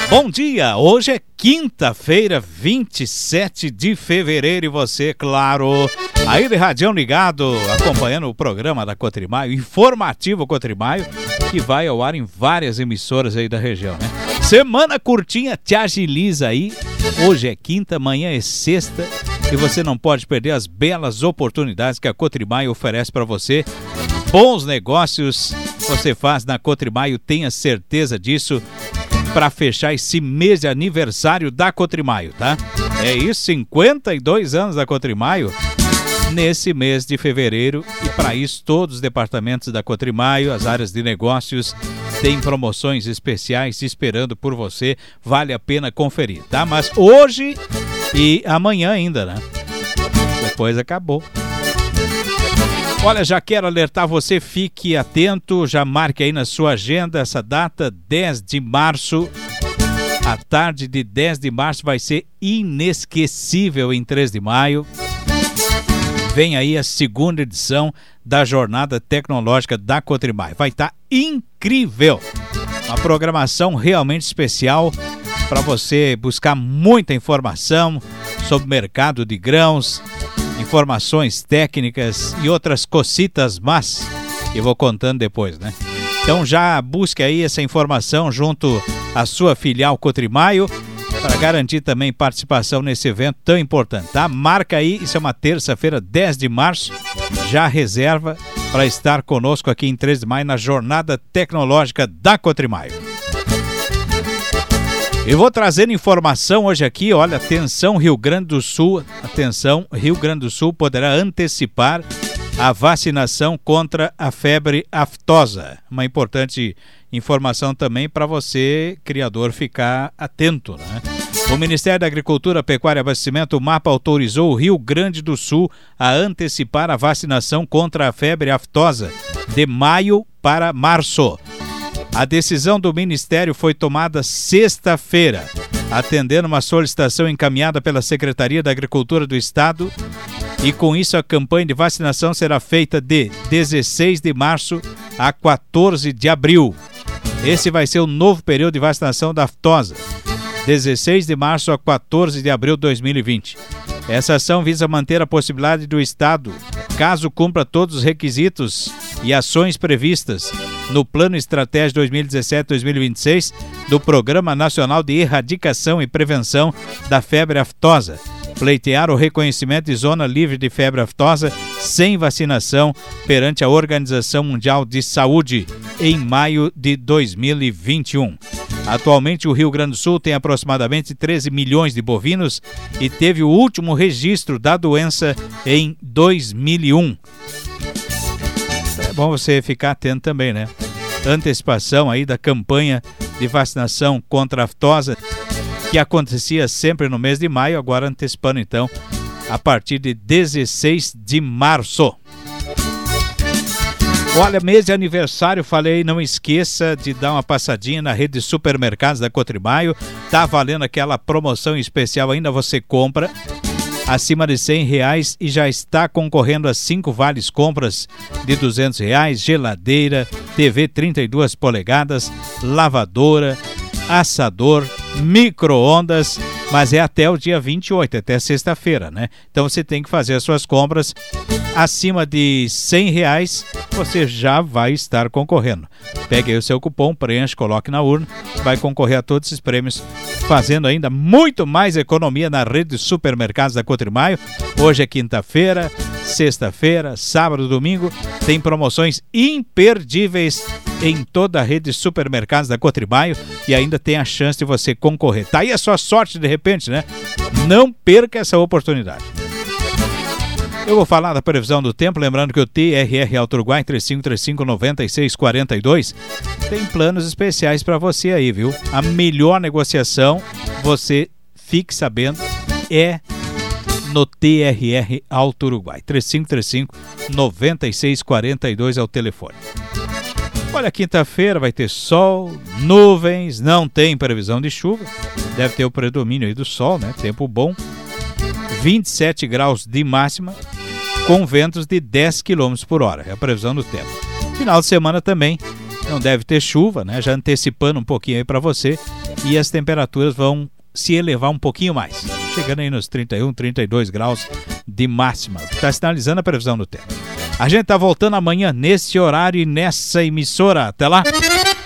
Bom dia, hoje é quinta-feira, 27 de fevereiro e você, claro, aí de radião ligado, acompanhando o programa da Cotrimaio, informativo Cotrimaio, que vai ao ar em várias emissoras aí da região, né? Semana curtinha, te agiliza aí, hoje é quinta, amanhã é sexta e você não pode perder as belas oportunidades que a Cotrimaio oferece para você. Bons negócios você faz na Cotrimaio, tenha certeza disso, para fechar esse mês de aniversário da Cotrimaio, tá? É isso, 52 anos da Cotrimaio nesse mês de fevereiro, e para isso todos os departamentos da Cotrimaio, as áreas de negócios, têm promoções especiais esperando por você, vale a pena conferir, tá? Mas hoje e amanhã ainda, né? Depois acabou. Olha, já quero alertar você, fique atento, já marque aí na sua agenda essa data, 10 de março. A tarde de 10 de março vai ser inesquecível em 3 de maio. Vem aí a segunda edição da Jornada Tecnológica da Cotrimaio. Vai estar incrível! Uma programação realmente especial para você buscar muita informação sobre o mercado de grãos, informações técnicas e outras cocitas, mas eu vou contando depois, né? Então já busque aí essa informação junto à sua filial Cotrimaio para garantir também participação nesse evento tão importante, tá? Marca aí, isso é uma terça-feira, 10 de março, já reserva para estar conosco aqui em 3 de maio na Jornada Tecnológica da Cotrimaio. Eu vou trazendo informação hoje aqui, olha, atenção Rio Grande do Sul, atenção, Rio Grande do Sul poderá antecipar a vacinação contra a febre aftosa. Uma importante informação também para você, criador, ficar atento, né? O Ministério da Agricultura, Pecuária e Abastecimento, o MAPA, autorizou o Rio Grande do Sul a antecipar a vacinação contra a febre aftosa de maio para março. A decisão do Ministério foi tomada sexta-feira, atendendo uma solicitação encaminhada pela Secretaria da Agricultura do Estado, e com isso a campanha de vacinação será feita de 16 de março a 14 de abril. Esse vai ser o novo período de vacinação da aftosa, 16 de março a 14 de abril de 2020. Essa ação visa manter a possibilidade do Estado, caso cumpra todos os requisitos e ações previstas no Plano Estratégico 2017-2026 do Programa Nacional de Erradicação e Prevenção da Febre Aftosa, pleitear o reconhecimento de zona livre de febre aftosa sem vacinação perante a Organização Mundial de Saúde em maio de 2021. Atualmente, o Rio Grande do Sul tem aproximadamente 13 milhões de bovinos e teve o último registro da doença em 2001. É bom você ficar atento também, né? Antecipação aí da campanha de vacinação contra a aftosa, que acontecia sempre no mês de maio, agora antecipando então a partir de 16 de março. Olha, mês de aniversário, falei, não esqueça de dar uma passadinha na rede de supermercados da Cotrimaio. Tá valendo aquela promoção especial, ainda você compra acima de R$100 e já está concorrendo a 5 vales compras de R$200, geladeira, TV 32 polegadas, lavadora, assador, micro-ondas, mas é até o dia 28, até sexta-feira, né? Então você tem que fazer as suas compras acima de R$100, você já vai estar concorrendo. Pegue aí o seu cupom, preenche, coloque na urna, vai concorrer a todos esses prêmios, fazendo ainda muito mais economia na rede de supermercados da Cotrimaio. Hoje é quinta-feira, sexta-feira, sábado, domingo, tem promoções imperdíveis em toda a rede de supermercados da Cotrimaio e ainda tem a chance de você concorrer. Tá aí a sua sorte de repente, né? Não perca essa oportunidade. Eu vou falar da previsão do tempo, lembrando que o TRR Alto Uruguai 3535-9642 tem planos especiais para você aí, viu? A melhor negociação, você fique sabendo, é no TRR Alto Uruguai. 3535-9642 é o telefone. Olha, quinta-feira vai ter sol, nuvens, não tem previsão de chuva, deve ter o predomínio aí do sol, né? Tempo bom, 27 graus de máxima, com ventos de 10 km por hora, é a previsão do tempo. Final de semana também não deve ter chuva, né? Já antecipando um pouquinho aí para você, e as temperaturas vão se elevar um pouquinho mais, chegando aí nos 31, 32 graus de máxima. Está sinalizando a previsão do tempo. A gente tá voltando amanhã nesse horário e nessa emissora. Até lá!